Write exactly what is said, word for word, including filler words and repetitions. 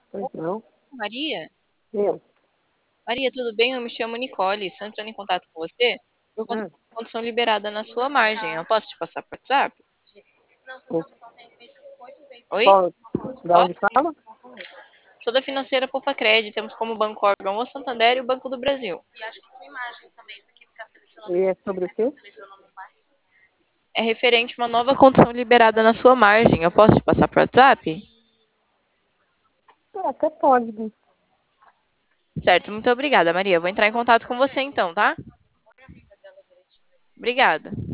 Pois não. Maria? Eu. Maria, tudo bem? Eu me chamo Nicole. Estou entrando em contato com você por conta Hum, da condição liberada na sua margem. Eu posso te passar por WhatsApp? o- Oi? qual, da Pode? onde fala? Sou da financeira Poupa-Cred. Temos como banco órgão o Santander e o Banco do Brasil. E é sobre o quê? É referente a uma nova condição liberada na sua margem. Eu posso te passar por WhatsApp? Ah, até pode, né? Certo, muito obrigada, Maria. Eu vou entrar em contato com você então, tá? Obrigada.